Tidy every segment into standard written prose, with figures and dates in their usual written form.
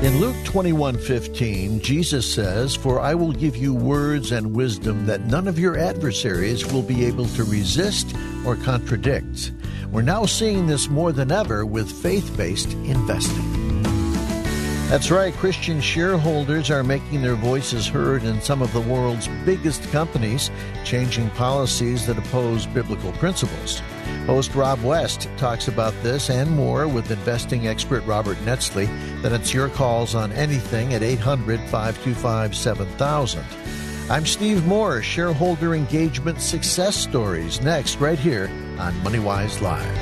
In Luke 21:15, Jesus says, "For I will give you words and wisdom that none of your adversaries will be able to resist or contradict." We're now seeing this more than ever with faith-based investing. That's right, Christian shareholders are making their voices heard in some of the world's biggest companies, changing policies that oppose biblical principles. Host Rob West talks about this and more with investing expert Robert Netzly. Then it's your calls on anything at 800-525-7000. I'm Steve Moore, Shareholder Engagement Success Stories, next right here on MoneyWise Live.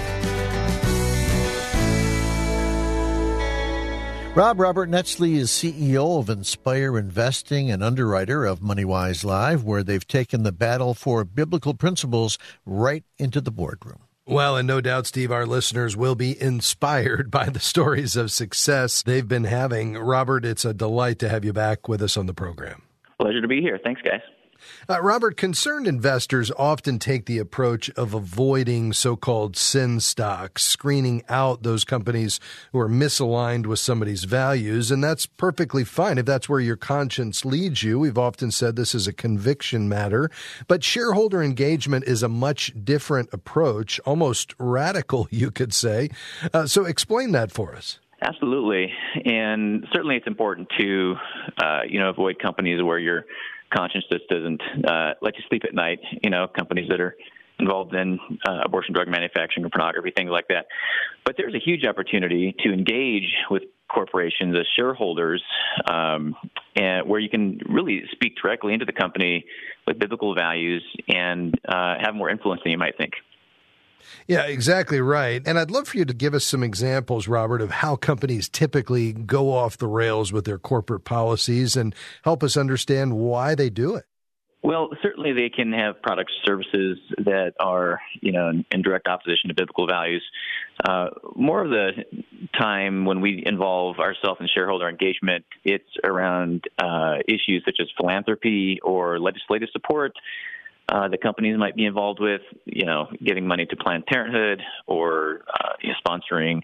Robert Netzly is CEO of Inspire Investing and underwriter of MoneyWise Live, where they've taken the battle for biblical principles right into the boardroom. Well, and no doubt, Steve, our listeners will be inspired by the stories of success they've been having. Robert, it's a delight to have you back with us on the program. Pleasure to be here. Thanks, guys. Robert, concerned investors often take the approach of avoiding so-called sin stocks, screening out those companies who are misaligned with somebody's values, and that's perfectly fine if that's where your conscience leads you. We've often said this is a conviction matter, but shareholder engagement is a much different approach, almost radical, you could say. So explain that for us. Absolutely, and certainly it's important to, avoid companies where your conscience just doesn't let you sleep at night, companies that are involved in abortion drug manufacturing or pornography, things like that. But there's a huge opportunity to engage with corporations as shareholders and where you can really speak directly into the company with biblical values and have more influence than you might think. Yeah, exactly right. And I'd love for you to give us some examples, Robert, of how companies typically go off the rails with their corporate policies and help us understand why they do it. Well, certainly they can have products or services that are, in direct opposition to biblical values. More of the time when we involve ourselves in shareholder engagement, it's around issues such as philanthropy or legislative support. The companies might be involved with, giving money to Planned Parenthood or sponsoring,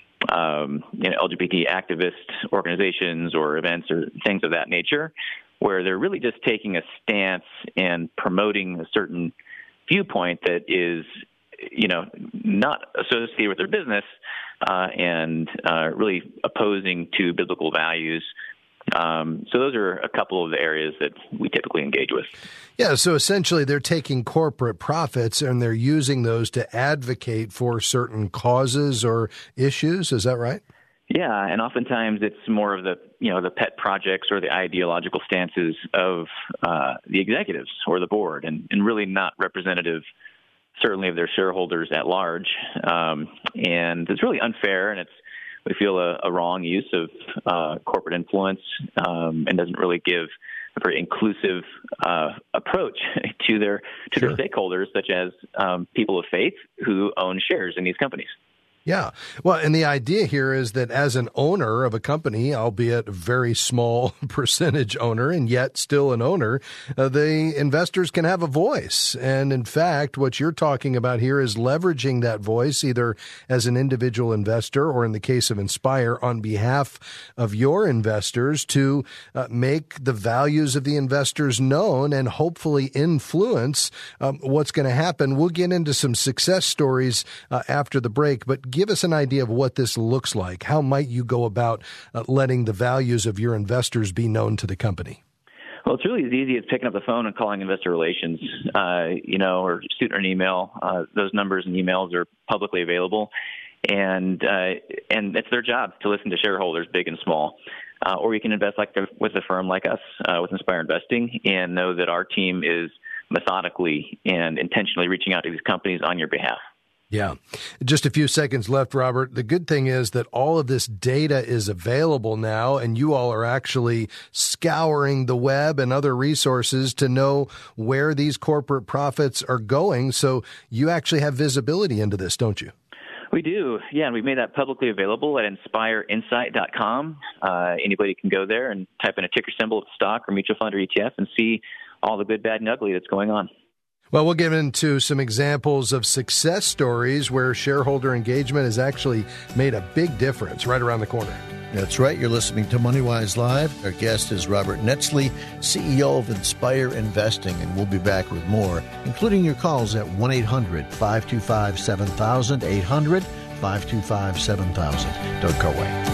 LGBT activist organizations or events or things of that nature, where they're really just taking a stance and promoting a certain viewpoint that is, not associated with their business and really opposing to biblical values. So those are a couple of the areas that we typically engage with. Yeah, so essentially they're taking corporate profits and they're using those to advocate for certain causes or issues. Is that right? Yeah, and oftentimes it's more of the pet projects or the ideological stances of the executives or the board, and really not representative, certainly, of their shareholders at large. And it's really unfair, and we feel a wrong use of corporate influence and doesn't really give a very inclusive approach to their stakeholders, such as people of faith who own shares in these companies. Yeah. Well, and the idea here is that as an owner of a company, albeit a very small percentage owner and yet still an owner, the investors can have a voice. And in fact, what you're talking about here is leveraging that voice either as an individual investor or in the case of Inspire on behalf of your investors to make the values of the investors known and hopefully influence what's going to happen. We'll get into some success stories after the break, but give us an idea of what this looks like. How might you go about letting the values of your investors be known to the company? Well, it's really as easy as picking up the phone and calling investor relations, or shooting an email. Those numbers and emails are publicly available, and it's their job to listen to shareholders, big and small. Or you can invest with a firm like us, with Inspire Investing, and know that our team is methodically and intentionally reaching out to these companies on your behalf. Yeah. Just a few seconds left, Robert. The good thing is that all of this data is available now, and you all are actually scouring the web and other resources to know where these corporate profits are going. So you actually have visibility into this, don't you? We do, yeah, and we've made that publicly available at inspireinsight.com. Anybody can go there and type in a ticker symbol of stock or mutual fund or ETF and see all the good, bad, and ugly that's going on. Well, we'll get into some examples of success stories where shareholder engagement has actually made a big difference right around the corner. That's right. You're listening to MoneyWise Live. Our guest is Robert Netzly, CEO of Inspire Investing, and we'll be back with more, including your calls at 1-800-525-7000, 800-525-7000. Don't go away.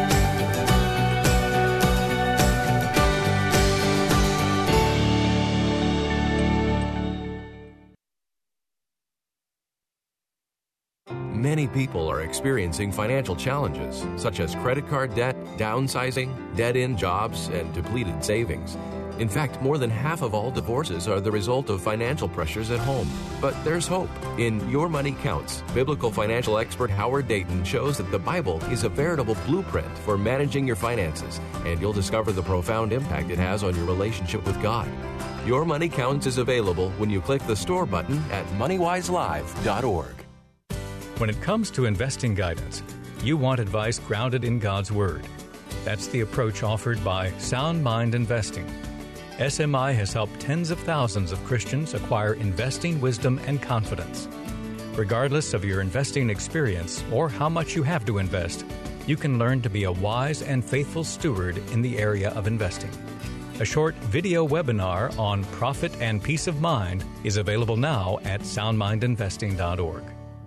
Many people are experiencing financial challenges, such as credit card debt, downsizing, dead-end jobs, and depleted savings. In fact, more than half of all divorces are the result of financial pressures at home. But there's hope. In Your Money Counts, biblical financial expert Howard Dayton shows that the Bible is a veritable blueprint for managing your finances, and you'll discover the profound impact it has on your relationship with God. Your Money Counts is available when you click the store button at moneywiselive.org. When it comes to investing guidance, you want advice grounded in God's Word. That's the approach offered by Sound Mind Investing. SMI has helped tens of thousands of Christians acquire investing wisdom and confidence. Regardless of your investing experience or how much you have to invest, you can learn to be a wise and faithful steward in the area of investing. A short video webinar on profit and peace of mind is available now at soundmindinvesting.org.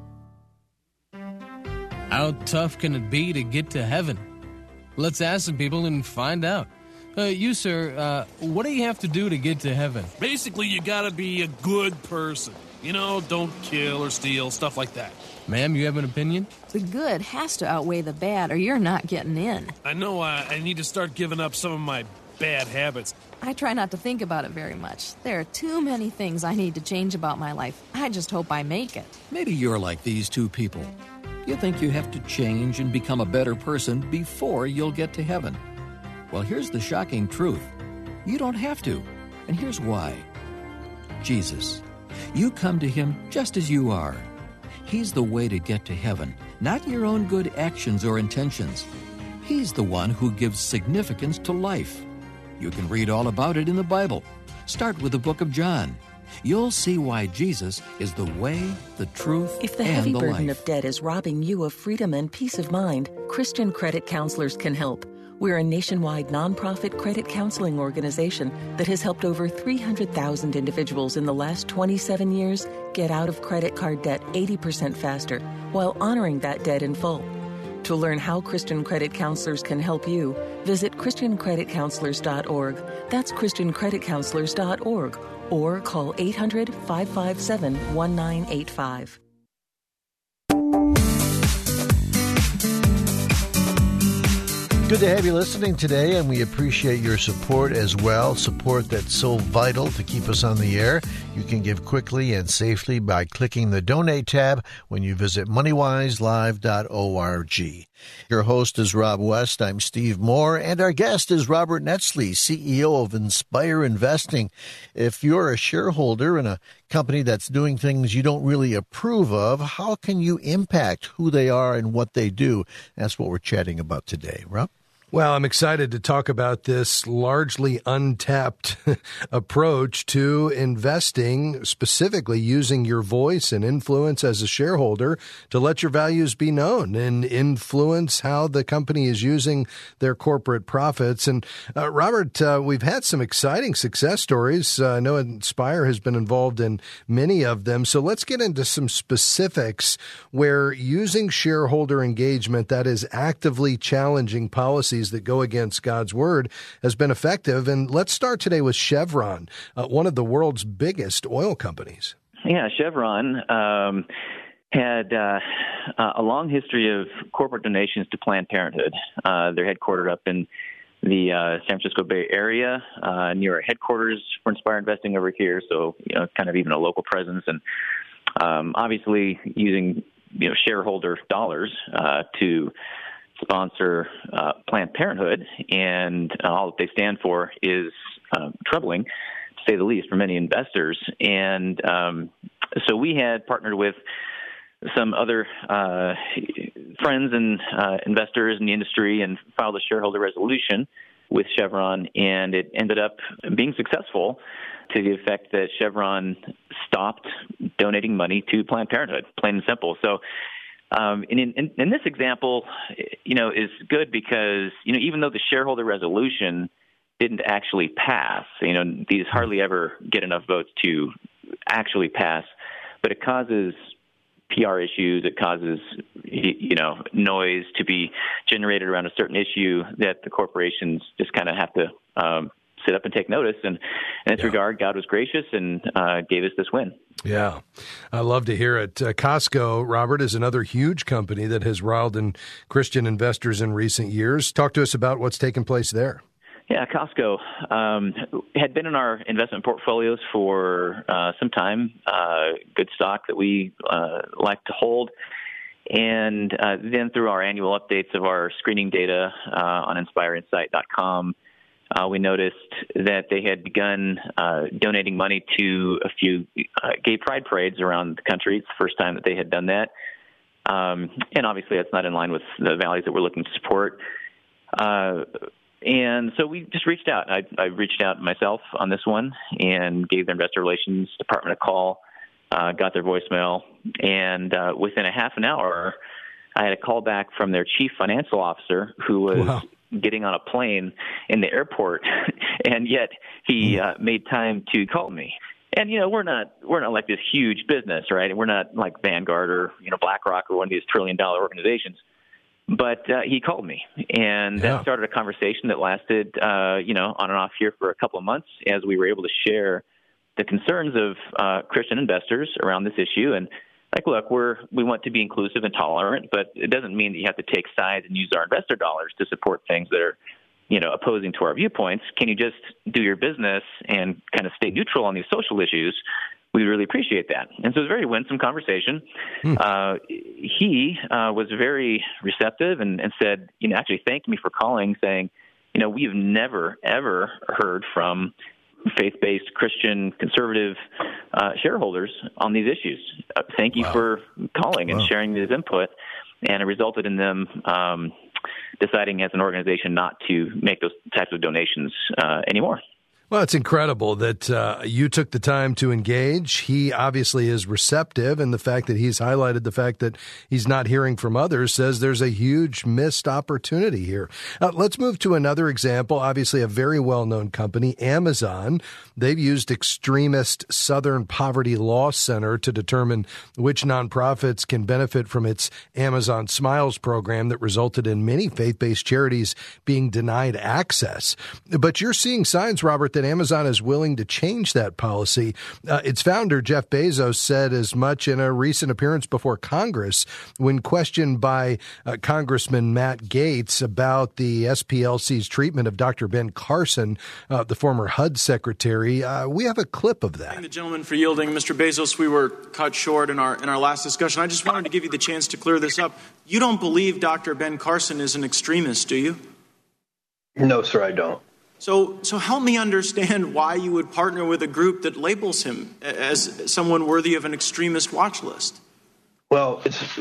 How tough can it be to get to heaven? Let's ask some people and find out. You, sir, what do you have to do to get to heaven? Basically, you gotta be a good person. You know, don't kill or steal, stuff like that. Ma'am, you have an opinion? The good has to outweigh the bad, or you're not getting in. I know I need to start giving up some of my bad habits. I try not to think about it very much. There are too many things I need to change about my life. I just hope I make it. Maybe you're like these two people. You think you have to change and become a better person before you'll get to heaven. Well, here's the shocking truth. You don't have to, and here's why. Jesus. You come to Him just as you are. He's the way to get to heaven, not your own good actions or intentions. He's the one who gives significance to life. You can read all about it in the Bible. Start with the book of John. You'll see why Jesus is the way, the truth, If the and heavy the burden life. of debt is robbing you of freedom and peace of mind, Christian Credit Counselors can help. We're a nationwide nonprofit credit counseling organization that has helped over 300,000 individuals in the last 27 years get out of credit card debt 80% faster while honoring that debt in full. To learn how Christian Credit Counselors can help you, visit ChristianCreditCounselors.org. That's ChristianCreditCounselors.org. Or call 800-557-1985. Good to have you listening today, and we appreciate your support as well, support that's so vital to keep us on the air. You can give quickly and safely by clicking the Donate tab when you visit MoneyWiseLive.org. Your host is Rob West. I'm Steve Moore, and our guest is Robert Netzly, CEO of Inspire Investing. If you're a shareholder in a company that's doing things you don't really approve of, how can you impact who they are and what they do? That's what we're chatting about today. Rob? Well, I'm excited to talk about this largely untapped approach to investing, specifically using your voice and influence as a shareholder to let your values be known and influence how the company is using their corporate profits. And Robert, we've had some exciting success stories. I know Inspire has been involved in many of them. So let's get into some specifics where using shareholder engagement that is actively challenging policies that go against God's Word has been effective. And let's start today with Chevron, one of the world's biggest oil companies. Yeah, Chevron had a long history of corporate donations to Planned Parenthood. They're headquartered up in the San Francisco Bay Area, near our headquarters for Inspire Investing over here, so kind of even a local presence, and obviously using shareholder dollars to sponsor Planned Parenthood, and all that they stand for is troubling, to say the least, for many investors. And so we had partnered with some other friends and investors in the industry and filed a shareholder resolution with Chevron, and it ended up being successful to the effect that Chevron stopped donating money to Planned Parenthood, plain and simple. So And in this example, is good because, even though the shareholder resolution didn't actually pass, these hardly ever get enough votes to actually pass, but it causes PR issues. It causes, noise to be generated around a certain issue that the corporations just kind of have to sit up and take notice. And in this regard, God was gracious and gave us this win. Yeah, I love to hear it. Costco, Robert, is another huge company that has riled in Christian investors in recent years. Talk to us about what's taken place there. Yeah, Costco had been in our investment portfolios for some time. Good stock that we like to hold. And then through our annual updates of our screening data on InspireInsight.com, we noticed that they had begun donating money to a few gay pride parades around the country. It's the first time that they had done that. And obviously that's not in line with the values that we're looking to support. And so we just reached out. I reached out myself on this one and gave their investor relations department a call, got their voicemail, and within a half an hour, I had a call back from their chief financial officer who was getting on a plane in the airport, and yet he made time to call me. And we're not like this huge business, right? We're not like Vanguard or BlackRock or one of these trillion-dollar organizations. But he called me, and that started a conversation that lasted, on and off here for a couple of months as we were able to share the concerns of Christian investors around this issue. And look, we want to be inclusive and tolerant, but it doesn't mean that you have to take sides and use our investor dollars to support things that are, opposing to our viewpoints. Can you just do your business and kind of stay neutral on these social issues? We really appreciate that. And so it was a very winsome conversation. He was very receptive and said, actually thanked me for calling, saying, we've never, ever heard from faith-based Christian conservative shareholders on these issues. Thank you for calling and sharing this input. And it resulted in them deciding as an organization not to make those types of donations anymore. Well, it's incredible that you took the time to engage. He obviously is receptive, and the fact that he's highlighted the fact that he's not hearing from others says there's a huge missed opportunity here. Let's move to another example, obviously a very well-known company, Amazon. They've used extremist Southern Poverty Law Center to determine which nonprofits can benefit from its Amazon Smiles program that resulted in many faith-based charities being denied access. But you're seeing signs, Robert, that Amazon is willing to change that policy. Its founder, Jeff Bezos, said as much in a recent appearance before Congress when questioned by Congressman Matt Gaetz about the SPLC's treatment of Dr. Ben Carson, the former HUD secretary. We have a clip of that. Thank the gentleman for yielding. Mr. Bezos, we were cut short in our last discussion. I just wanted to give you the chance to clear this up. You don't believe Dr. Ben Carson is an extremist, do you? No, sir, I don't. So help me understand why you would partner with a group that labels him as someone worthy of an extremist watch list. Well,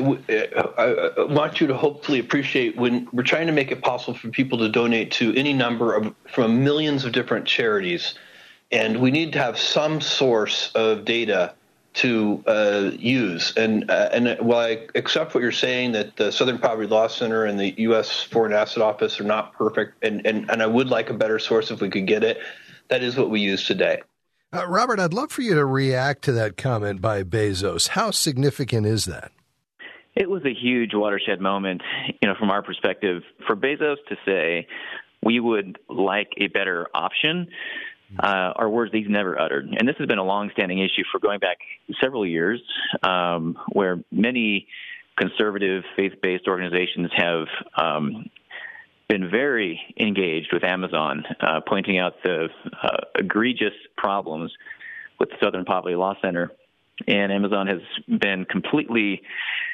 I want you to hopefully appreciate when we're trying to make it possible for people to donate to any number from millions of different charities, and we need to have some source of data to use. And while I accept what you're saying, that the Southern Poverty Law Center and the U.S. Foreign Asset Office are not perfect, and I would like a better source if we could get it, that is what we use today. Robert, I'd love for you to react to that comment by Bezos. How significant is that? It was a huge watershed moment, from our perspective. For Bezos to say, we would like a better option, are words that he's never uttered. And this has been a longstanding issue for going back several years, where many conservative faith-based organizations have been very engaged with Amazon, pointing out the egregious problems with the Southern Poverty Law Center. And Amazon has been completely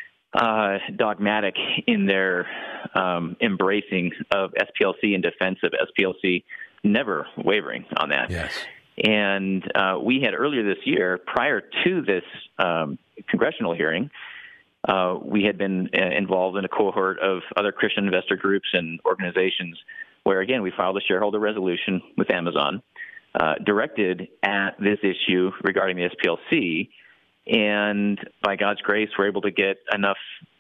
dogmatic in their embracing of SPLC in defense of SPLC, never wavering on that. Yes. And we had earlier this year, prior to this congressional hearing, we had been involved in a cohort of other Christian investor groups and organizations where, again, we filed a shareholder resolution with Amazon directed at this issue regarding the SPLC. And by God's grace, we're able to get enough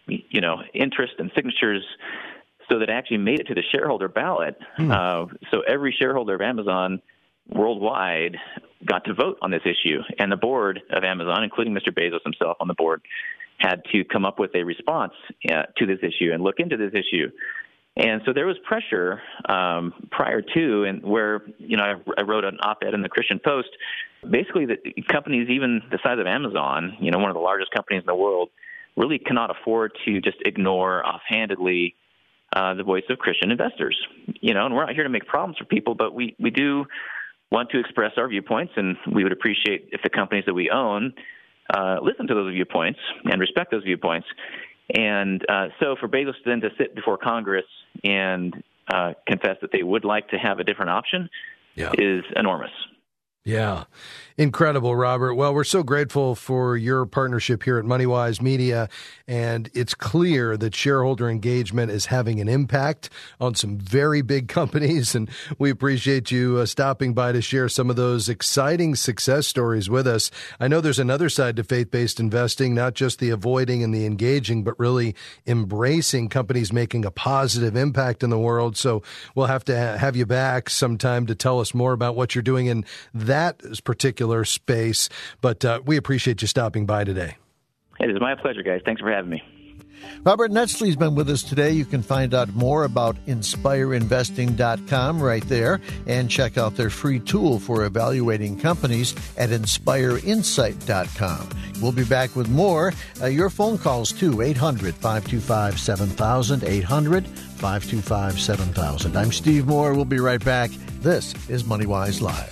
interest and signatures so that it actually made it to the shareholder ballot. So every shareholder of Amazon worldwide got to vote on this issue. And the board of Amazon, including Mr. Bezos himself on the board, had to come up with a response to this issue and look into this issue. And so there was pressure prior to, and where, I wrote an op-ed in the Christian Post, basically that companies even the size of Amazon, one of the largest companies in the world, really cannot afford to just ignore offhandedly the voice of Christian investors. And we're not here to make problems for people, but we do want to express our viewpoints, and we would appreciate if the companies that we own listen to those viewpoints and respect those viewpoints. And so for Bezos then to sit before Congress and confess that they would like to have a different option is enormous. Yeah. Incredible, Robert. Well, we're so grateful for your partnership here at MoneyWise Media, and it's clear that shareholder engagement is having an impact on some very big companies, and we appreciate you stopping by to share some of those exciting success stories with us. I know there's another side to faith-based investing, not just the avoiding and the engaging, but really embracing companies making a positive impact in the world. So we'll have to have you back sometime to tell us more about what you're doing in that particular space, but we appreciate you stopping by today. It is my pleasure, guys. Thanks for having me. Robert Netzley's been with us today. You can find out more about InspireInvesting.com right there, and check out their free tool for evaluating companies at InspireInsight.com. We'll be back with more. Your phone calls too, 800-525-7000, 800-525-7000. I'm Steve Moore. We'll be right back. This is MoneyWise Live.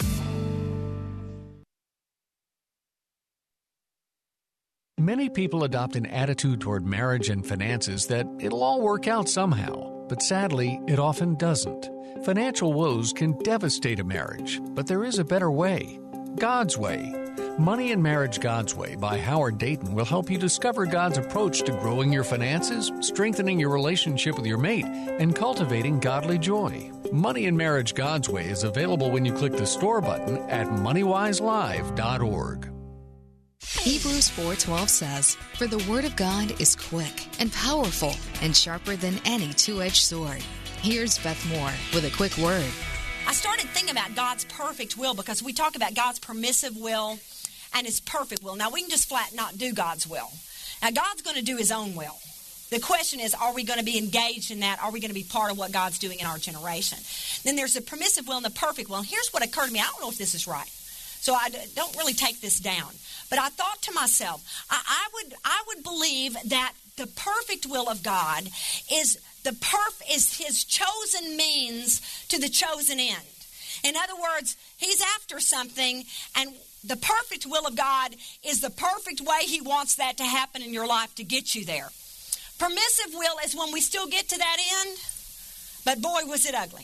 Many people adopt an attitude toward marriage and finances that it'll all work out somehow, but sadly, it often doesn't. Financial woes can devastate a marriage, but there is a better way. God's Way. Money and Marriage God's Way by Howard Dayton will help you discover God's approach to growing your finances, strengthening your relationship with your mate, and cultivating godly joy. Money and Marriage God's Way is available when you click the store button at moneywiselive.org. Hebrews 4:12 says, "For the word of God is quick and powerful and sharper than any two-edged sword." Here's Beth Moore with a quick word. I started thinking about God's perfect will, because we talk about God's permissive will and His perfect will. Now, we can just flat not do God's will. Now, God's going to do His own will. The question is, are we going to be engaged in that? Are we going to be part of what God's doing in our generation? Then there's the permissive will and the perfect will. And here's what occurred to me. I don't know if this is right, so I don't really take this down. But I thought to myself, I would believe that the perfect will of God is His chosen means to the chosen end. In other words, He's after something, and the perfect will of God is the perfect way He wants that to happen in your life to get you there. Permissive will is when we still get to that end, but boy, was it ugly.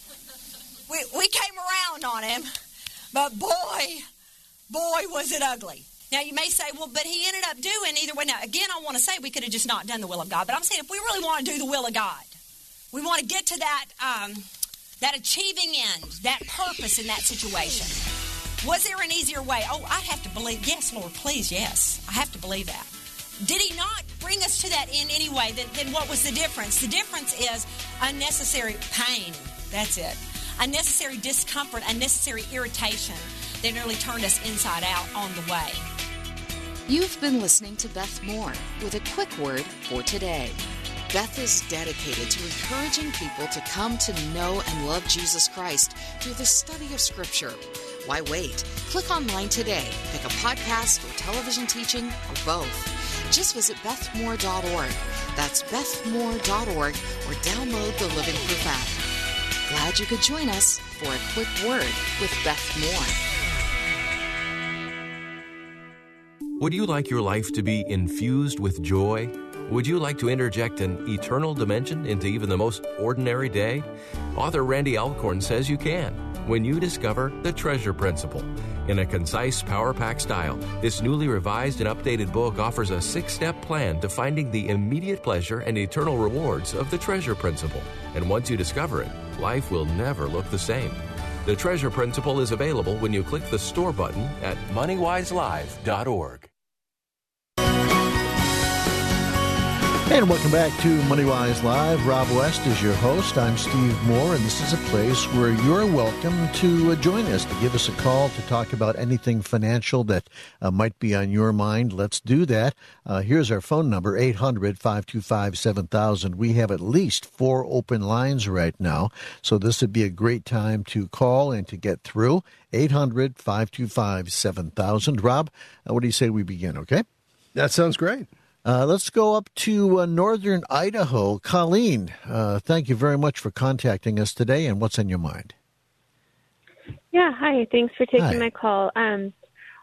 We came around on Him, but boy, was it ugly. Now, you may say, well, but He ended up doing either way. Now, again, I want to say we could have just not done the will of God. But I'm saying if we really want to do the will of God, we want to get to that achieving end, that purpose in that situation. Was there an easier way? Oh, I have to believe. Yes, Lord, please, yes. I have to believe that. Did He not bring us to that end anyway? Then what was the difference? The difference is unnecessary pain. That's it. Unnecessary discomfort, unnecessary irritation that nearly turned us inside out on the way. You've been listening to Beth Moore with a quick word for today. Beth is dedicated to encouraging people to come to know and love Jesus Christ through the study of Scripture. Why wait? Click online today. Pick a podcast or television teaching or both. Just visit bethmoore.org. That's bethmoore.org, or download the Living Proof app. Glad you could join us for a quick word with Beth Moore. Would you like your life to be infused with joy? Would you like to interject an eternal dimension into even the most ordinary day? Author Randy Alcorn says you can when you discover the Treasure Principle. In a concise, power-packed style, this newly revised and updated book offers a 6-step plan to finding the immediate pleasure and eternal rewards of the Treasure Principle. And once you discover it, life will never look the same. The Treasure Principle is available when you click the store button at moneywiselive.org. And welcome back to MoneyWise Live. Rob West is your host. I'm Steve Moore, and this is a place where you're welcome to join us, to give us a call, to talk about anything financial that might be on your mind. Let's do that. Here's our phone number, 800-525-7000. We have at least 4 open lines right now, so this would be a great time to call and to get through. 800-525-7000. Rob, what do you say we begin, okay? That sounds great. Let's go up to northern Idaho. Colleen, thank you very much for contacting us today, and what's on your mind? Yeah, hi. Thanks for taking my call. I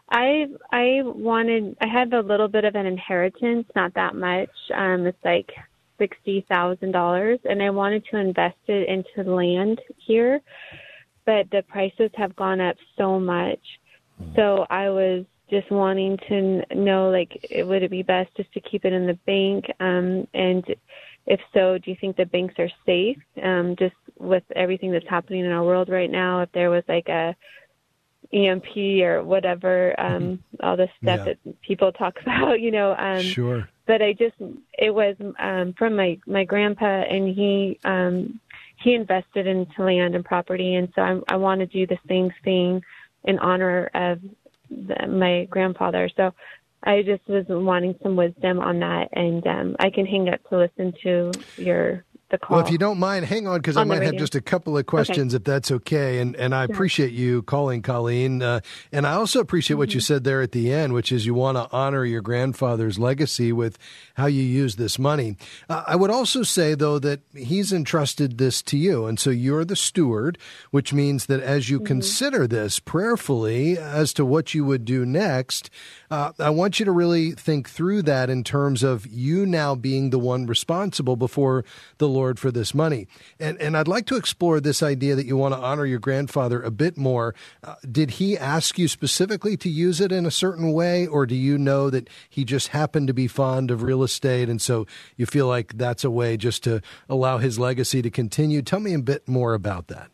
had a little bit of an inheritance, not that much. It's like $60,000, and I wanted to invest it into land here, but the prices have gone up so much. So I was just wanting to know, like, would it be best just to keep it in the bank? And if so, do you think the banks are safe? Just with everything that's happening in our world right now, if there was like a EMP or whatever, all the stuff that people talk about, Sure. But it was from my grandpa, and he invested into land and property, and so I want to do the same thing in honor of my grandfather. So I just was wanting some wisdom on that, and I can hang up to listen to the call. Well, if you don't mind, hang on, because I might have just a couple of questions, if that's okay. And I appreciate you calling, Colleen. And I also appreciate what you said there at the end, which is you want to honor your grandfather's legacy with how you use this money. I would also say, though, that he's entrusted this to you. And so you're the steward, which means that as you consider this prayerfully as to what you would do next, I want you to really think through that in terms of you now being the one responsible before the Lord for this money. And I'd like to explore this idea that you want to honor your grandfather a bit more. Did he ask you specifically to use it in a certain way, or do you know that he just happened to be fond of real estate, and so you feel like that's a way just to allow his legacy to continue? Tell me a bit more about that.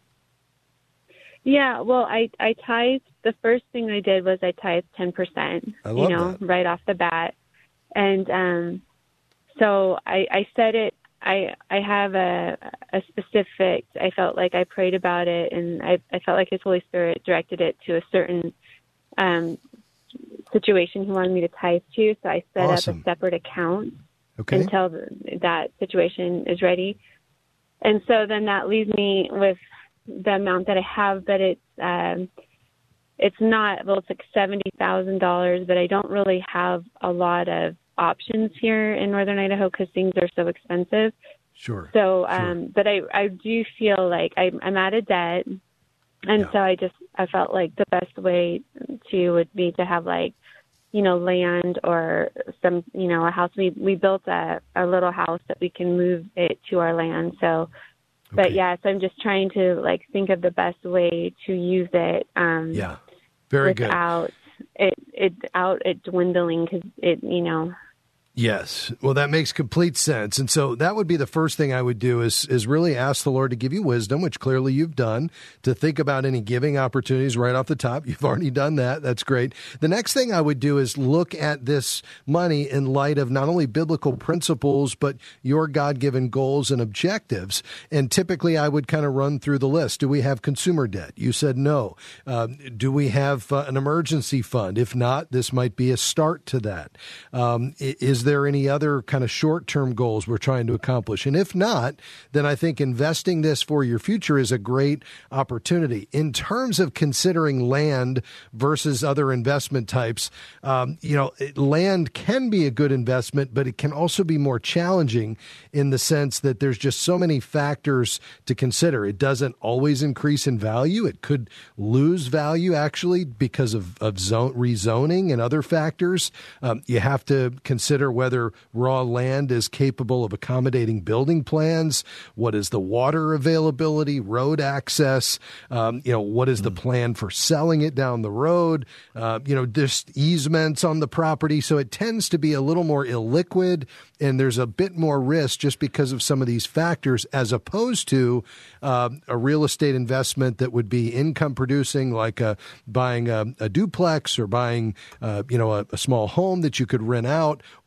Yeah, well, I tithed. The first thing I did was I tithed 10%, that. Right off the bat. And so I said it. I have a specific, I felt like I prayed about it, and I felt like his Holy Spirit directed it to a certain situation he wanted me to tithe to. So I set up a separate account until that situation is ready. And so then that leaves me with the amount that I have, but it's not, well, it's like $70,000, but I don't really have a lot of options here in Northern Idaho because things are so expensive. Sure. So, but I do feel like I'm out of debt. And so I felt like the best way would be to have land or some, a house. We built a little house that we can move it to our land. So, but so I'm just trying to think of the best way to use it. Very without good. it dwindling because Yes. Well, that makes complete sense. And so that would be the first thing I would do is really ask the Lord to give you wisdom, which clearly you've done, to think about any giving opportunities right off the top. You've already done that. That's great. The next thing I would do is look at this money in light of not only biblical principles, but your God-given goals and objectives. And typically I would kind of run through the list. Do we have consumer debt? You said no. Do we have an emergency fund? If not, this might be a start to that. Is there any other kind of short-term goals we're trying to accomplish? And if not, then I think investing this for your future is a great opportunity. In terms of considering land versus other investment types, land can be a good investment, but it can also be more challenging in the sense that there's just so many factors to consider. It doesn't always increase in value. It could lose value, actually, because of rezoning and other factors. You have to consider whether raw land is capable of accommodating building plans. What is the water availability, road access? What is the plan for selling it down the road? Just easements on the property. So it tends to be a little more illiquid, and there's a bit more risk just because of some of these factors, as opposed to a real estate investment that would be income producing, like buying a duplex or buying a small home that you could rent out,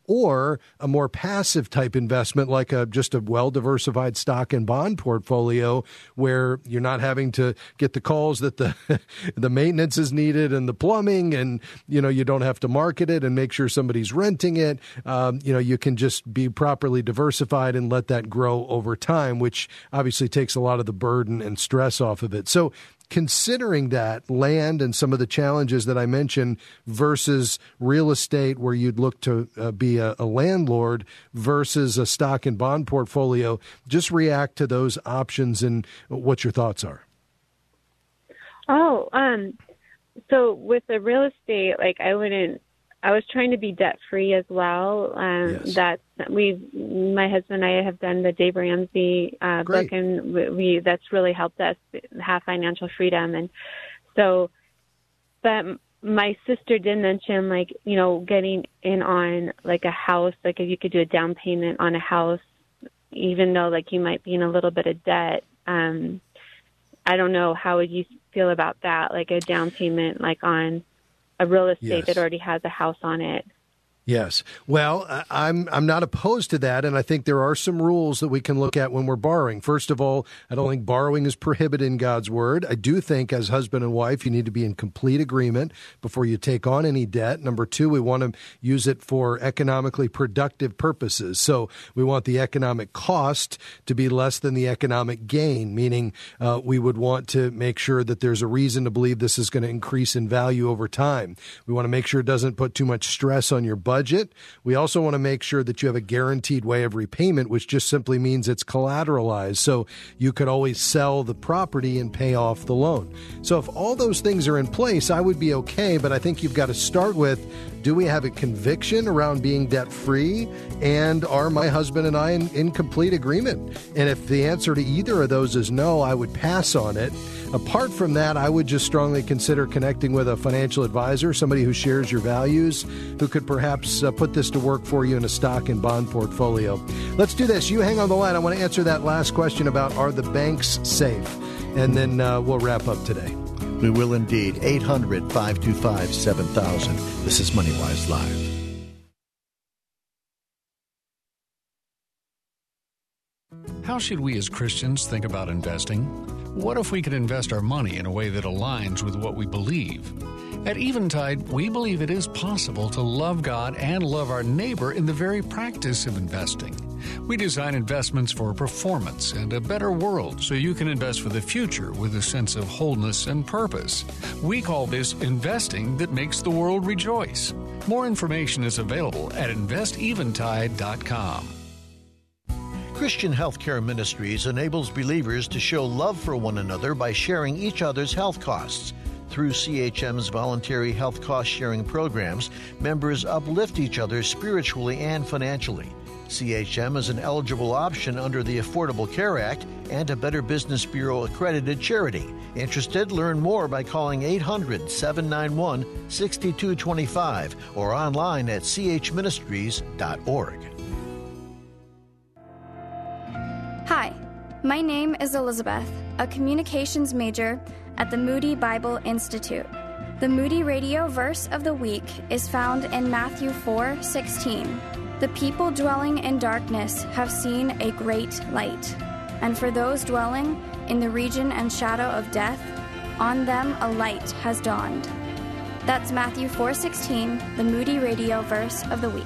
or a more passive type investment like just a well-diversified stock and bond portfolio where you're not having to get the calls that the maintenance is needed and the plumbing, and you don't have to market it and make sure somebody's renting it. You can just be properly diversified and let that grow over time, which obviously takes a lot of the burden and stress off of it. So considering that land and some of the challenges that I mentioned versus real estate where you'd look to be a landlord versus a stock and bond portfolio, just react to those options and what your thoughts are. So with the real estate, I was trying to be debt free as well. Yes. My husband and I have done the Dave Ramsey book, and that's really helped us have financial freedom. And so, but my sister did mention, getting in on a house, if you could do a down payment on a house, even though you might be in a little bit of debt. I don't know, how would you feel about that? A down payment, on a real estate that already has a house on it. Yes. Well, I'm not opposed to that, and I think there are some rules that we can look at when we're borrowing. First of all, I don't think borrowing is prohibited in God's Word. I do think as husband and wife, you need to be in complete agreement before you take on any debt. Number two, we want to use it for economically productive purposes. So we want the economic cost to be less than the economic gain, meaning we would want to make sure that there's a reason to believe this is going to increase in value over time. We want to make sure it doesn't put too much stress on your budget. We also want to make sure that you have a guaranteed way of repayment, which just simply means it's collateralized. So you could always sell the property and pay off the loan. So if all those things are in place, I would be okay. But I think you've got to start with, do we have a conviction around being debt-free? And are my husband and I in complete agreement? And if the answer to either of those is no, I would pass on it. Apart from that, I would just strongly consider connecting with a financial advisor, somebody who shares your values, who could perhaps put this to work for you in a stock and bond portfolio. Let's do this. You hang on the line. I want to answer that last question about, are the banks safe? And then we'll wrap up today. We will indeed. 800-525-7000. This is MoneyWise Live. How should we as Christians think about investing? What if we could invest our money in a way that aligns with what we believe? At Eventide, we believe it is possible to love God and love our neighbor in the very practice of investing. We design investments for performance and a better world so you can invest for the future with a sense of wholeness and purpose. We call this investing that makes the world rejoice. More information is available at investeventide.com. Christian Healthcare Ministries enables believers to show love for one another by sharing each other's health costs. Through CHM's voluntary health cost-sharing programs, members uplift each other spiritually and financially. CHM is an eligible option under the Affordable Care Act and a Better Business Bureau accredited charity. Interested? Learn more by calling 800-791-6225 or online at chministries.org. Hi, my name is Elizabeth, a communications major at the Moody Bible Institute. The Moody Radio verse of the week is found in Matthew 4:16. The people dwelling in darkness have seen a great light, and for those dwelling in the region and shadow of death, on them a light has dawned. That's Matthew 4:16, the Moody Radio verse of the week.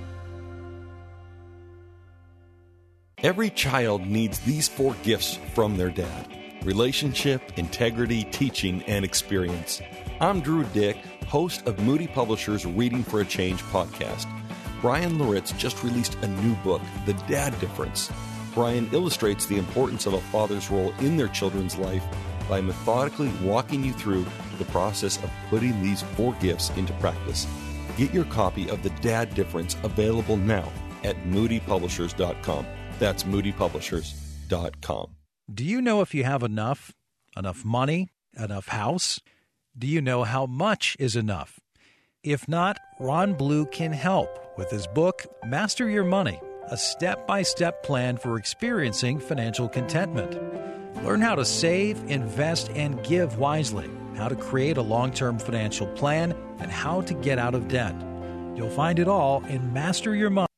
Every child needs these 4 gifts from their dad: relationship, integrity, teaching, and experience. I'm Drew Dick, host of Moody Publishers' Reading for a Change podcast. Brian Loritz just released a new book, The Dad Difference. Brian illustrates the importance of a father's role in their children's life by methodically walking you through the process of putting these 4 gifts into practice. Get your copy of The Dad Difference available now at moodypublishers.com. That's moodypublishers.com. Do you know if you have enough money, enough house? Do you know how much is enough? If not, Ron Blue can help with his book, Master Your Money, a step-by-step plan for experiencing financial contentment. Learn how to save, invest, and give wisely, how to create a long-term financial plan, and how to get out of debt. You'll find it all in Master Your Mind.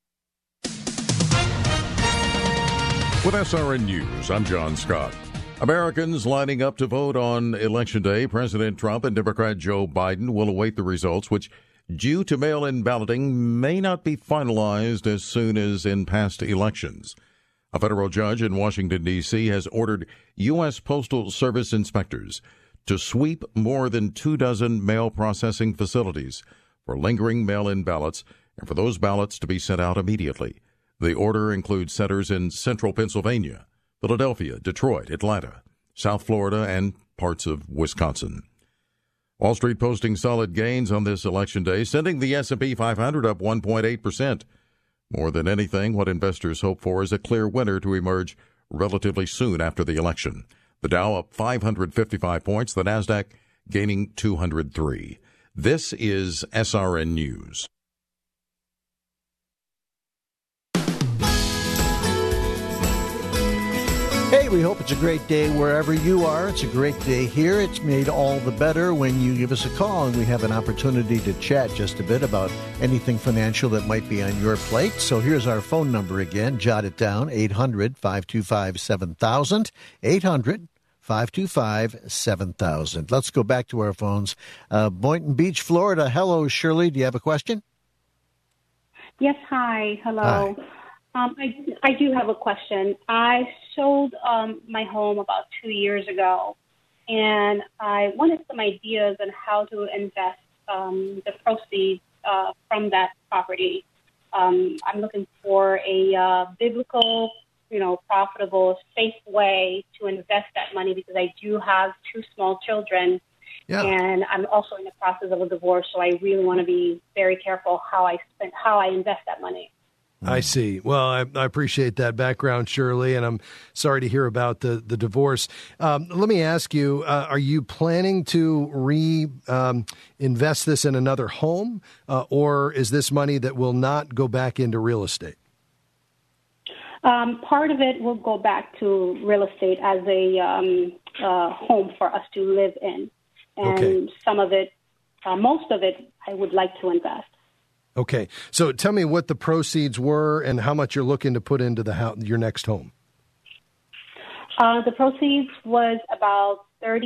With SRN News, I'm John Scott. Americans lining up to vote on Election Day, President Trump and Democrat Joe Biden will await the results, which, due to mail-in balloting, may not be finalized as soon as in past elections. A federal judge in Washington, D.C. has ordered U.S. Postal Service inspectors to sweep more than 24 mail processing facilities for lingering mail-in ballots and for those ballots to be sent out immediately. The order includes centers in central Pennsylvania, Philadelphia, Detroit, Atlanta, South Florida, and parts of Wisconsin. Wall Street posting solid gains on this election day, sending the S&P 500 up 1.8%. More than anything, what investors hope for is a clear winner to emerge relatively soon after the election. The Dow up 555 points, the Nasdaq gaining 203. This is SRN News. Hey, we hope it's a great day wherever you are. It's a great day here. It's made all the better when you give us a call and we have an opportunity to chat just a bit about anything financial that might be on your plate. So here's our phone number again. Jot it down, 800-525-7000, 800-525-7000. Let's go back to our phones. Boynton Beach, Florida. Hello, Shirley. Do you have a question? Yes, hi. Hello. Hi. I do have a question. I sold my home about 2 years ago, and I wanted some ideas on how to invest the proceeds from that property. I'm looking for a biblical, profitable, safe way to invest that money because I do have 2 small children, and I'm also in the process of a divorce, so I really want to be very careful how I invest that money. I see. Well, I appreciate that background, Shirley, and I'm sorry to hear about the divorce. Let me ask you, are you planning to invest this in another home, or is this money that will not go back into real estate? Part of it will go back to real estate as a home for us to live in, and some of it, most of it, I would like to invest. Okay, so tell me what the proceeds were and how much you're looking to put into your next home. The proceeds was about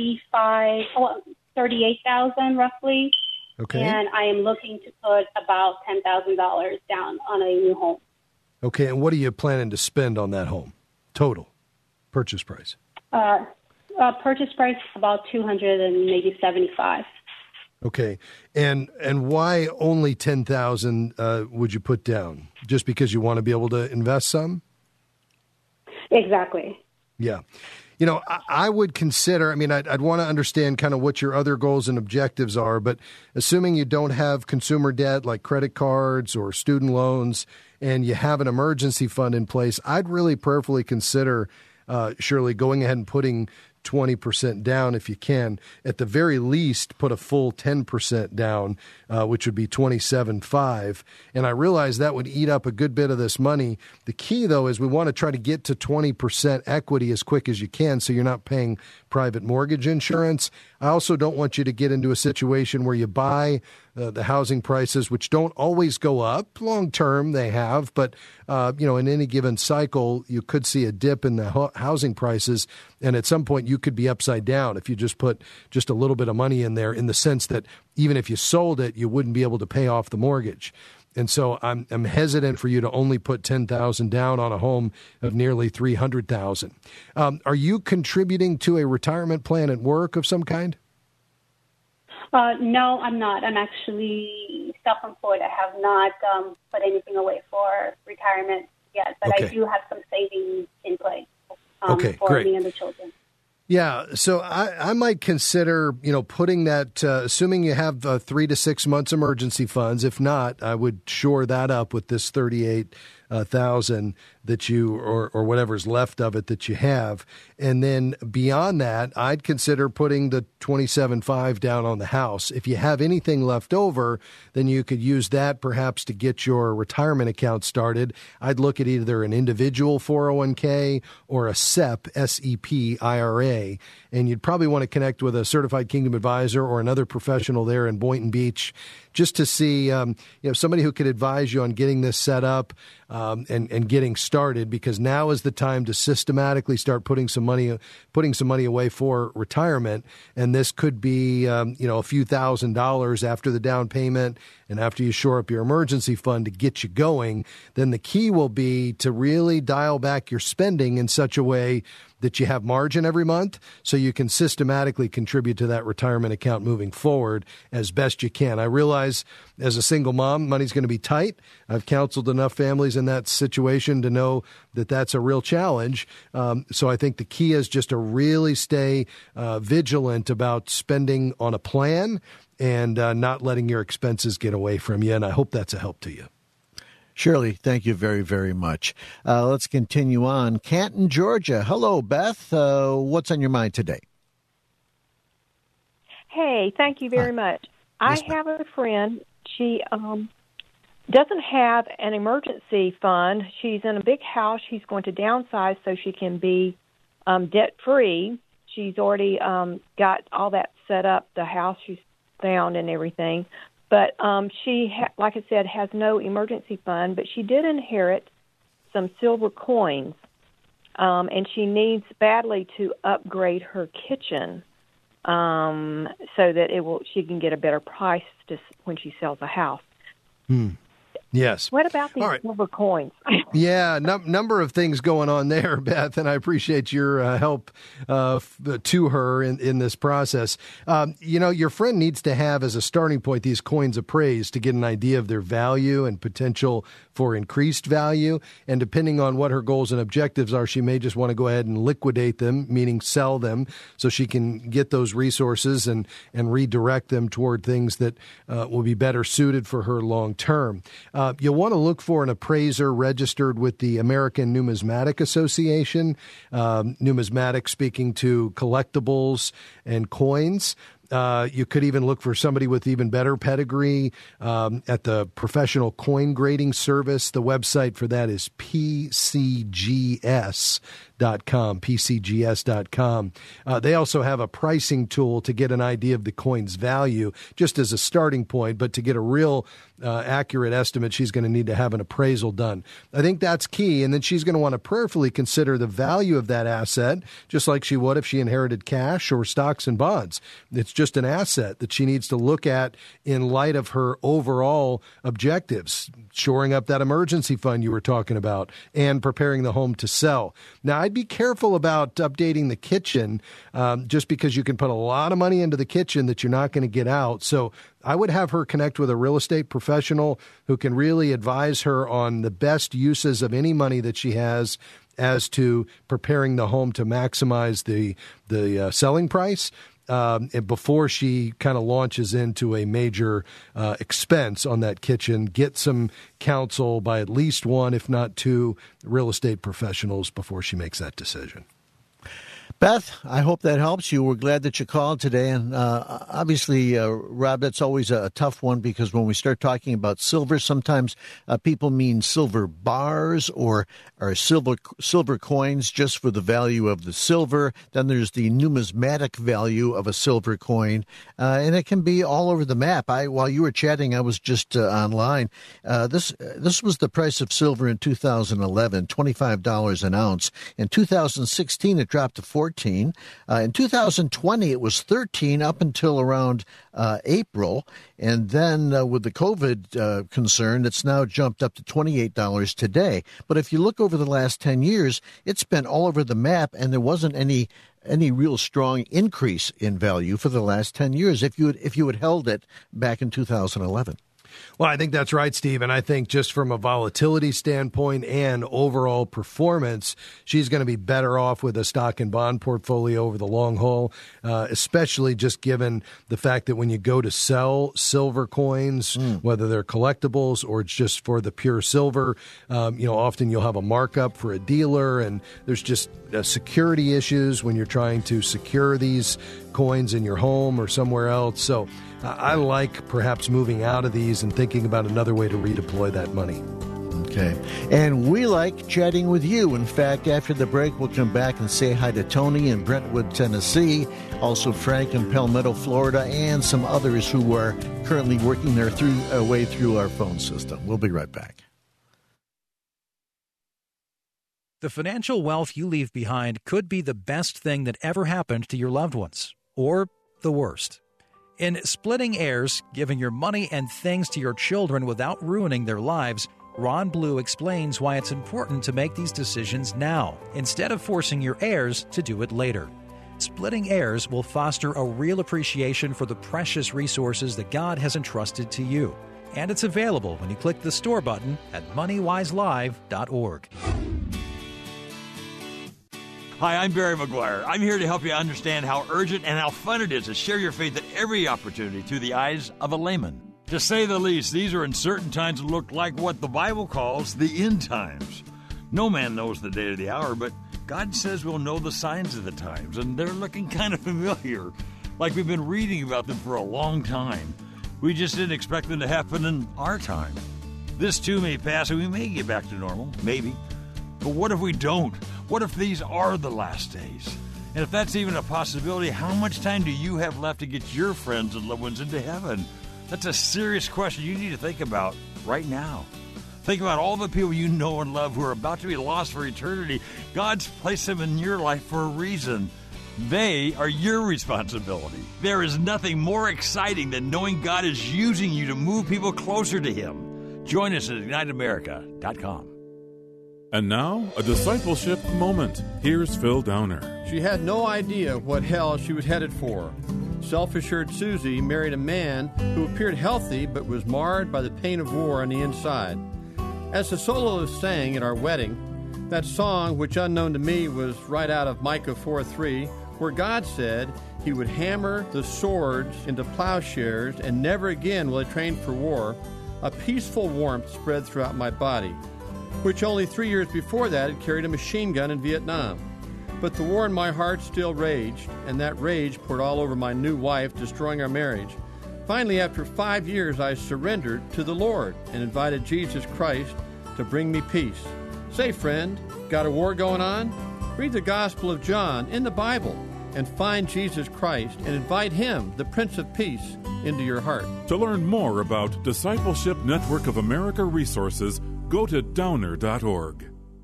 $38,000 roughly. Okay. And I am looking to put about $10,000 down on a new home. Okay, and what are you planning to spend on that home? Total purchase price? Purchase price about $275,000. Okay, and why only $10,000 would you put down? Just because you want to be able to invest some? Exactly. Yeah. I would consider, I'd want to understand kind of what your other goals and objectives are, but assuming you don't have consumer debt like credit cards or student loans and you have an emergency fund in place, I'd really prayerfully consider, Shirley, going ahead and putting 20% down if you can. At the very least, put a full 10% down, which would be $27,500. And I realize that would eat up a good bit of this money. The key, though, is we want to try to get to 20% equity as quick as you can so you're not paying private mortgage insurance. I also don't want you to get into a situation where you buy the housing prices, which don't always go up. Long term, they have. But, in any given cycle, you could see a dip in the housing prices. And at some point, you could be upside down if you just put just a little bit of money in there, in the sense that even if you sold it, you wouldn't be able to pay off the mortgage. And so I'm hesitant for you to only put $10,000 down on a home of nearly $300,000. Are you contributing to a retirement plan at work of some kind? No, I'm not. I'm actually self-employed. I have not put anything away for retirement yet, but I do have some savings in place for great. me and the children. Yeah, so I might consider, putting that, assuming you have 3 to 6 months emergency funds. If not, I would shore that up with this $38,000 that you, or whatever's left of it that you have. And then beyond that, I'd consider putting the $27,500 down on the house. If you have anything left over, then you could use that perhaps to get your retirement account started. I'd look at either an individual 401k or a SEP, S-E-P, IRA. today. And you'd probably want to connect with a certified Kingdom advisor or another professional there in Boynton Beach, just to see somebody who could advise you on getting this set up and getting started, because now is the time to systematically start putting some money away for retirement. And this could be a few $1,000s after the down payment and after you shore up your emergency fund to get you going. Then the key will be to really dial back your spending in such a way that you have margin every month so you can systematically contribute to that retirement account moving forward as best you can. I realize as a single mom, money's going to be tight. I've counseled enough families in that situation to know that that's a real challenge. So I think the key is just to really stay vigilant about spending on a plan and not letting your expenses get away from you. And I hope that's a help to you. Shirley, thank you very, very much. Let's continue on. Canton, Georgia. Hello, Beth. What's on your mind today? Hey, thank you very much. Yes, I have a friend. She doesn't have an emergency fund. She's in a big house. She's going to downsize so she can be debt-free. She's already got all that set up, the house she's found and everything. But she, like I said, has no emergency fund, but she did inherit some silver coins, and she needs badly to upgrade her kitchen so that she can get a better price when she sells a house. Yes. What about these silver coins? Yeah, number of things going on there, Beth, and I appreciate your help to her in this process. Your friend needs to have as a starting point these coins appraised to get an idea of their value and potential for increased value. And depending on what her goals and objectives are, she may just want to go ahead and liquidate them, meaning sell them, so she can get those resources and redirect them toward things that will be better suited for her long term. You'll want to look for an appraiser registered with the American Numismatic Association, numismatic speaking to collectibles and coins. You could even look for somebody with even better pedigree at the Professional Coin Grading Service. The website for that is PCGS.com. They also have a pricing tool to get an idea of the coin's value, just as a starting point, but to get a real accurate estimate, she's going to need to have an appraisal done. I think that's key, and then she's going to want to prayerfully consider the value of that asset, just like she would if she inherited cash or stocks and bonds. It's just an asset that she needs to look at in light of her overall objectives, shoring up that emergency fund you were talking about, and preparing the home to sell. Now, I'd be careful about updating the kitchen just because you can put a lot of money into the kitchen that you're not going to get out. So I would have her connect with a real estate professional who can really advise her on the best uses of any money that she has as to preparing the home to maximize the selling price. Before she kind of launches into a major expense on that kitchen, get some counsel by at least one, if not two, real estate professionals before she makes that decision. Beth, I hope that helps you. We're glad that you called today. And obviously, Rob, that's always a tough one because when we start talking about silver, sometimes people mean silver bars or silver coins just for the value of the silver. Then there's the numismatic value of a silver coin, and it can be all over the map. While you were chatting, I was just online. This was the price of silver in 2011, $25 an ounce. In 2016, it dropped to $14. In 2020, it was $13 up until around April. And then with the COVID concern, it's now jumped up to $28 today. But if you look over the last 10 years, it's been all over the map, and there wasn't any real strong increase in value for the last 10 years if you had held it back in 2011. Well, I think that's right, Steve. And I think just from a volatility standpoint and overall performance, she's going to be better off with a stock and bond portfolio over the long haul, especially just given the fact that when you go to sell silver coins, whether they're collectibles or it's just for the pure silver, often you'll have a markup for a dealer, and there's just security issues when you're trying to secure these coins in your home or somewhere else. So I like perhaps moving out of these and thinking about another way to redeploy that money. Okay. And we like chatting with you. In fact, after the break, we'll come back and say hi to Tony in Brentwood, Tennessee, also Frank in Palmetto, Florida, and some others who are currently working their way through our phone system. We'll be right back. The financial wealth you leave behind could be the best thing that ever happened to your loved ones, or the worst. In Splitting Heirs, Giving Your Money and Things to Your Children Without Ruining Their Lives, Ron Blue explains why it's important to make these decisions now, instead of forcing your heirs to do it later. Splitting Heirs will foster a real appreciation for the precious resources that God has entrusted to you. And it's available when you click the store button at moneywiselive.org. Hi, I'm Barry McGuire. I'm here to help you understand how urgent and how fun it is to share your faith at every opportunity through the eyes of a layman. To say the least, these are uncertain times that look like what the Bible calls the end times. No man knows the day or the hour, but God says we'll know the signs of the times, and they're looking kind of familiar, like we've been reading about them for a long time. We just didn't expect them to happen in our time. This too may pass, and we may get back to normal, maybe. But what if we don't? What if these are the last days? And if that's even a possibility, how much time do you have left to get your friends and loved ones into heaven? That's a serious question you need to think about right now. Think about all the people you know and love who are about to be lost for eternity. God's placed them in your life for a reason. They are your responsibility. There is nothing more exciting than knowing God is using you to move people closer to Him. Join us at IgniteAmerica.com. And now, a discipleship moment. Here's Phil Downer. She had no idea what hell she was headed for. Self-assured Susie married a man who appeared healthy but was marred by the pain of war on the inside. As the soloist sang at our wedding, that song, which unknown to me was right out of Micah 4:3, where God said He would hammer the swords into plowshares and never again will I train for war, a peaceful warmth spread throughout my body, which only 3 years before that had carried a machine gun in Vietnam. But the war in my heart still raged, and that rage poured all over my new wife, destroying our marriage. Finally, after 5 years, I surrendered to the Lord and invited Jesus Christ to bring me peace. Say, friend, got a war going on? Read the Gospel of John in the Bible and find Jesus Christ and invite Him, the Prince of Peace, into your heart. To learn more about Discipleship Network of America resources, go to downer.org.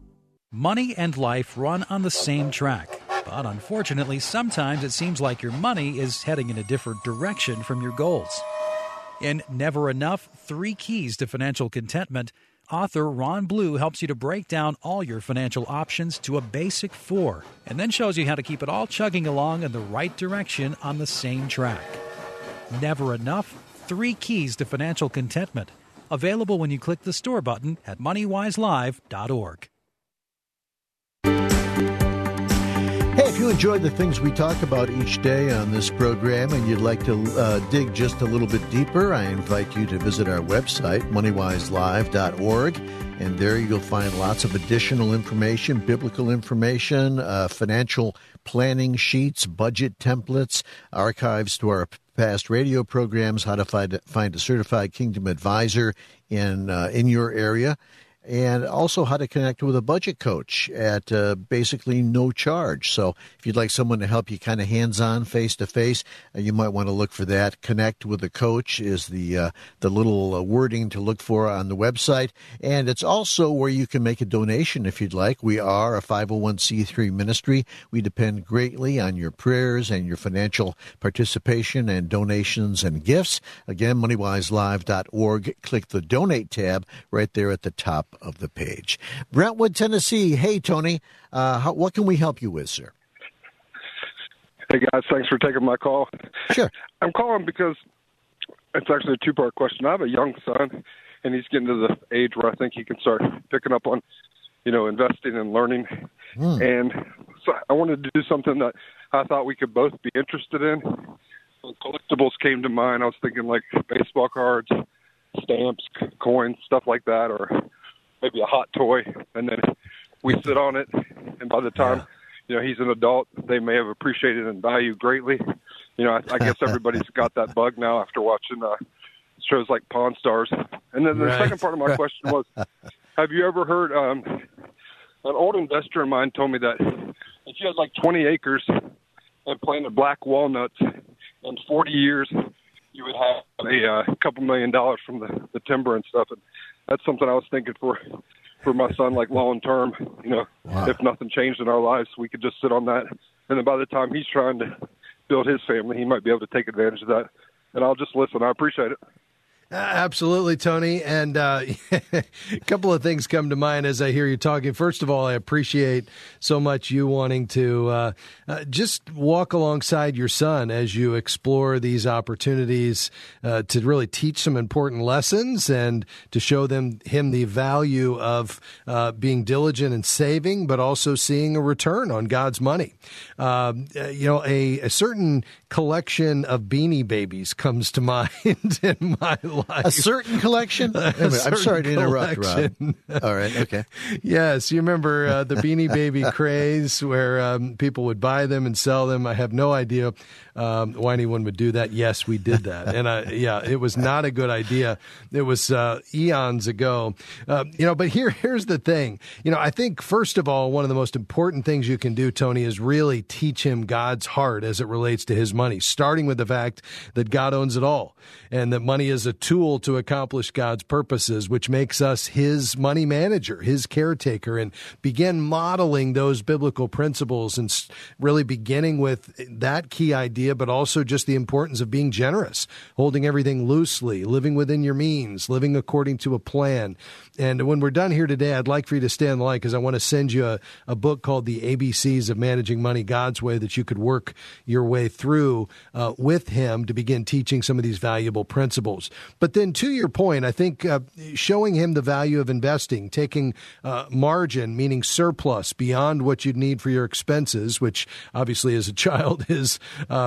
Money and life run on the same track, but unfortunately, sometimes it seems like your money is heading in a different direction from your goals. In Never Enough, 3 Keys to Financial Contentment, author Ron Blue helps you to break down all your financial options to a basic 4, and then shows you how to keep it all chugging along in the right direction on the same track. Never Enough, 3 Keys to Financial Contentment. Available when you click the store button at moneywiselive.org. Hey, if you enjoyed the things we talk about each day on this program and you'd like to dig just a little bit deeper, I invite you to visit our website, moneywiselive.org, and there you'll find lots of additional information, biblical information, financial planning sheets, budget templates, archives to our past radio programs, how to find a certified Kingdom advisor in your area, and also how to connect with a budget coach at basically no charge. So if you'd like someone to help you kind of hands-on, face-to-face, you might want to look for that. Connect with a coach is the little wording to look for on the website. And it's also where you can make a donation if you'd like. We are a 501c3 ministry. We depend greatly on your prayers and your financial participation and donations and gifts. Again, moneywiselive.org. Click the Donate tab right there at the top of the page. Brentwood, Tennessee. Hey, Tony. What can we help you with, sir? Hey, guys. Thanks for taking my call. Sure. I'm calling because it's actually a two-part question. I have a young son, and he's getting to the age where I think he can start picking up on, investing and learning. And so I wanted to do something that I thought we could both be interested in. When collectibles came to mind, I was thinking like baseball cards, stamps, coins, stuff like that, or maybe a hot toy, and then we sit on it, and by the time he's an adult, they may have appreciated and valued greatly. I guess everybody's got that bug now after watching shows like Pawn Stars. And then the second part of my question was, have you ever heard? An old investor of mine told me that if you had like 20 acres and planted black walnuts, in 40 years you would have a couple $1 million from the timber and stuff. And that's something I was thinking for my son, like long term. If nothing changed in our lives, we could just sit on that. And then by the time he's trying to build his family, he might be able to take advantage of that. And I'll just listen. I appreciate it. Absolutely, Tony. And a couple of things come to mind as I hear you talking. First of all, I appreciate so much you wanting to just walk alongside your son as you explore these opportunities to really teach some important lessons and to show him the value of being diligent and saving, but also seeing a return on God's money. A certain collection of Beanie Babies comes to mind in my life. A certain collection? I'm sorry to interrupt, Rob. All right, okay. Yes, you remember the Beanie Baby craze where people would buy them and sell them. I have no idea why anyone would do that. Yes, we did that. And it was not a good idea. It was eons ago. But here's the thing. I think, first of all, one of the most important things you can do, Tony, is really teach him God's heart as it relates to his money, starting with the fact that God owns it all and that money is a tool to accomplish God's purposes, which makes us his money manager, his caretaker, and begin modeling those biblical principles and really beginning with that key idea, but also just the importance of being generous, holding everything loosely, living within your means, living according to a plan. And when we're done here today, I'd like for you to stay on the line because I want to send you a book called The ABCs of Managing Money God's Way that you could work your way through with him to begin teaching some of these valuable principles. But then to your point, I think showing him the value of investing, taking margin, meaning surplus beyond what you'd need for your expenses, which obviously as a child is,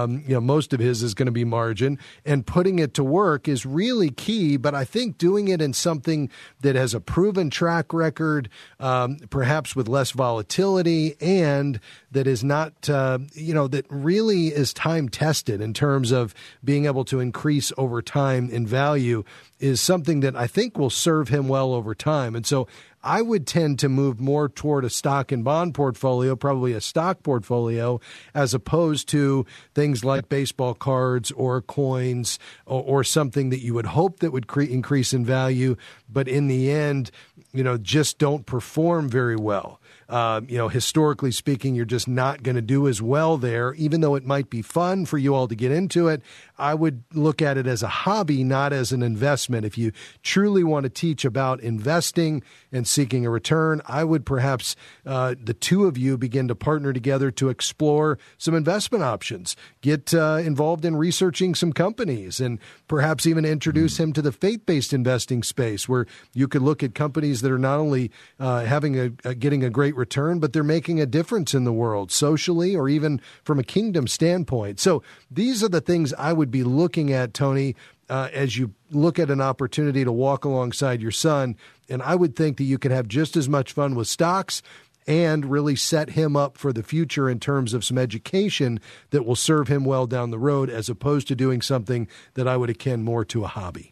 most of his is going to be margin, and putting it to work is really key. But I think doing it in something that has a proven track record, perhaps with less volatility, and that is not, that really is time tested in terms of being able to increase over time in value is something that I think will serve him well over time. And so I would tend to move more toward a stock and bond portfolio, probably a stock portfolio, as opposed to things like baseball cards or coins or something that you would hope that would increase in value, but in the end, just don't perform very well. Historically speaking, you're just not going to do as well there, even though it might be fun for you all to get into it. I would look at it as a hobby, not as an investment. If you truly want to teach about investing and seeking a return, I would perhaps the two of you begin to partner together to explore some investment options, get involved in researching some companies, and perhaps even introduce him to the faith-based investing space where you could look at companies that are not only getting a great return, but they're making a difference in the world socially or even from a kingdom standpoint. So these are the things I would be looking at, Tony, as you look at an opportunity to walk alongside your son. And I would think that you could have just as much fun with stocks and really set him up for the future in terms of some education that will serve him well down the road, as opposed to doing something that I would akin more to a hobby.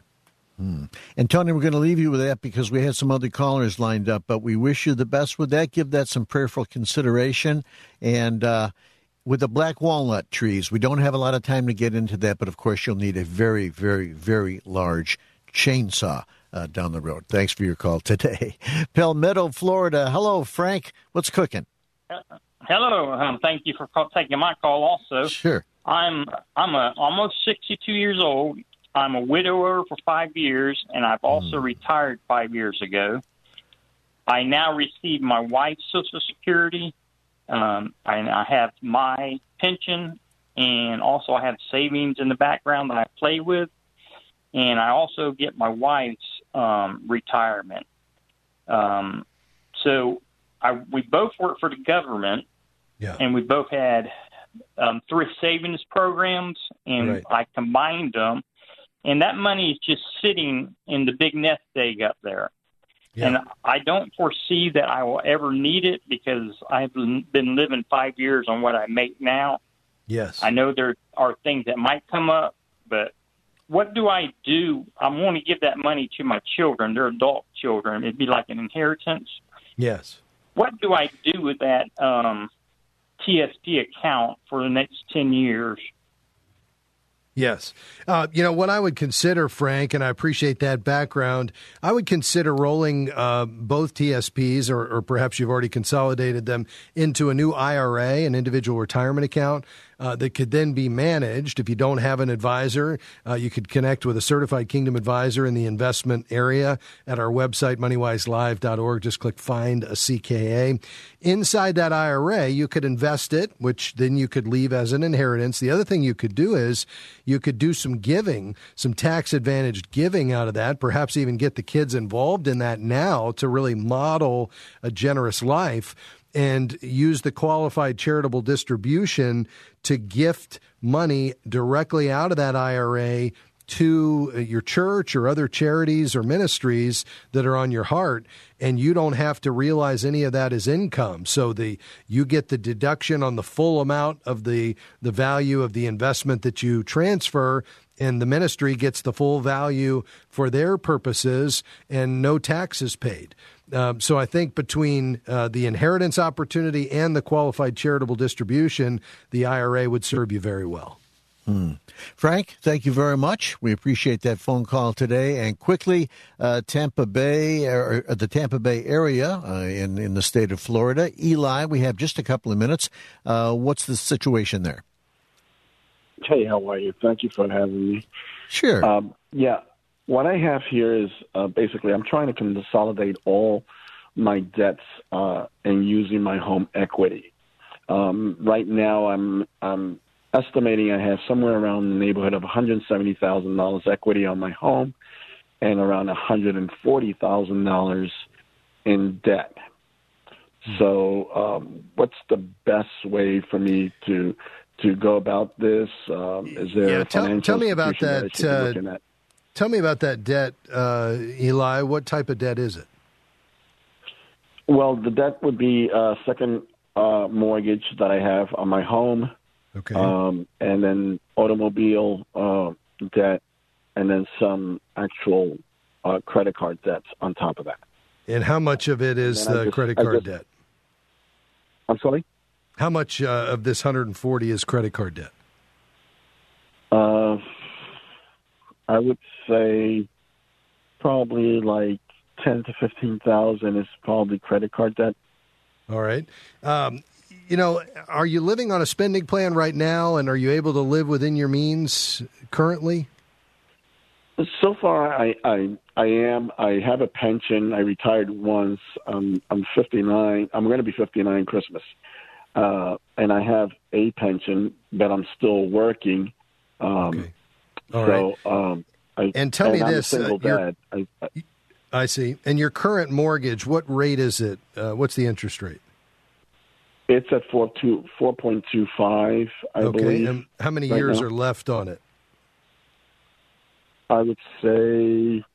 And Tony, we're going to leave you with that because we had some other callers lined up, but we wish you the best with that. Give that some prayerful consideration. And with the black walnut trees, we don't have a lot of time to get into that, but of course you'll need a very, very, very large chainsaw down the road. Thanks for your call today. Palmetto, Florida. Hello, Frank. What's cooking? Hello. Thank you for taking my call also. Sure. I'm almost 62 years old. I'm a widower for 5 years, and I've also retired 5 years ago. I now receive my wife's Social Security, and I have my pension, and also I have savings in the background that I play with, and I also get my wife's retirement. So we both work for the government, and we both had thrift savings programs, and I combined them. And that money is just sitting in the big nest egg up there. Yeah. And I don't foresee that I will ever need it because I've been living 5 years on what I make now. Yes. I know there are things that might come up, but what do I do? I want to give that money to my children. They're adult children. It'd be like an inheritance. Yes. What do I do with that TSP account for the next 10 years? Yes. What I would consider, Frank, and I appreciate that background, I would consider rolling both TSPs, or perhaps you've already consolidated them, into a new IRA, an individual retirement account, that could then be managed. If you don't have an advisor, you could connect with a certified Kingdom advisor in the investment area at our website, moneywiselive.org. Just click Find a CKA. Inside that IRA, you could invest it, which then you could leave as an inheritance. The other thing you could do is you could do some giving, some tax-advantaged giving out of that, perhaps even get the kids involved in that now to really model a generous life, and use the qualified charitable distribution to gift money directly out of that IRA to your church or other charities or ministries that are on your heart, and you don't have to realize any of that as income. So you get the deduction on the full amount of the value of the investment that you transfer, and the ministry gets the full value for their purposes, and no taxes paid. So I think between the inheritance opportunity and the qualified charitable distribution, the IRA would serve you very well. Frank, thank you very much. We appreciate that phone call today. And quickly, Tampa Bay, or the Tampa Bay area in the state of Florida. Eli, we have just a couple of minutes. What's the situation there? Hey, how are you? Thank you for having me. Sure. What I have here is basically I'm trying to consolidate all my debts and using my home equity. Right now, I'm estimating I have somewhere around the neighborhood of $170,000 equity on my home and around $140,000 in debt. So what's the best way for me to go about this? Is there a financial tell me about institution that I should be looking at? Tell me about that debt, Eli. What type of debt is it? Well, the debt would be a second mortgage that I have on my home. Okay. And then automobile debt, and then some actual credit card debts on top of that. And how much of it is credit card debt? I'm sorry? How much of this 140 is credit card debt? I would say probably like 10 to 15,000 is probably credit card debt. All right. Are you living on a spending plan right now, and are you able to live within your means currently? So far, I am. I have a pension. I retired once. I'm 59. I'm going to be 59 Christmas. And I have a pension, but I'm still working. Okay. All right. And tell me this. I'm a single dad. I see. And your current mortgage, what rate is it? What's the interest rate? It's at 4.25, I believe. And how many years are left on it? I would say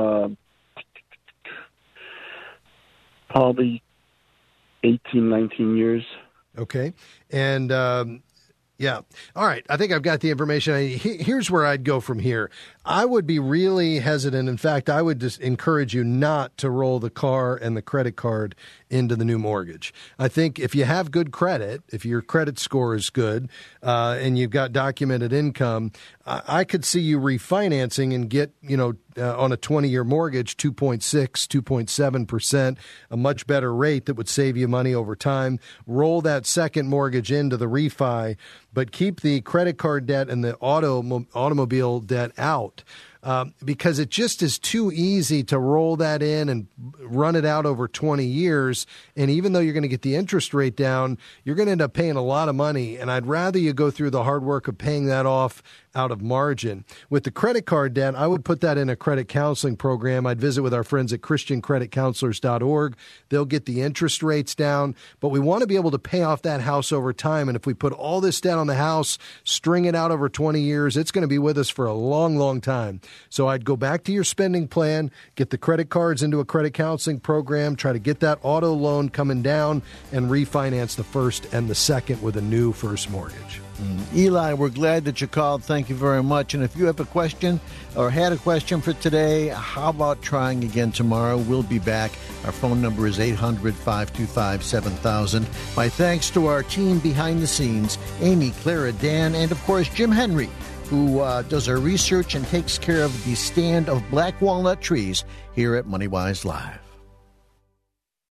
probably 18, 19 years. Okay. And yeah. All right. I think I've got the information. Here's where I'd go from here. I would be really hesitant. In fact, I would just encourage you not to roll the car and the credit card into the new mortgage. I think if you have good credit, if your credit score is good, and you've got documented income, I could see you refinancing and get, on a 20-year mortgage, 2.6, 2.7%, a much better rate that would save you money over time. Roll that second mortgage into the refi, but keep the credit card debt and the automobile debt out. Because it just is too easy to roll that in and run it out over 20 years. And even though you're going to get the interest rate down, you're going to end up paying a lot of money. And I'd rather you go through the hard work of paying that off out of margin. With the credit card debt, I would put that in a credit counseling program. I'd visit with our friends at ChristianCreditCounselors.org. They'll get the interest rates down. But we want to be able to pay off that house over time. And if we put all this debt on the house, string it out over 20 years, it's going to be with us for a long, long time. So I'd go back to your spending plan, get the credit cards into a credit counseling program, try to get that auto loan coming down, and refinance the first and the second with a new first mortgage. Eli, we're glad that you called. Thank you very much. And if you have a question or had a question for today, how about trying again tomorrow? We'll be back. Our phone number is 800-525-7000. My thanks to our team behind the scenes, Amy, Clara, Dan, and of course Jim Henry, who does our research and takes care of the stand of black walnut trees here at MoneyWise Live.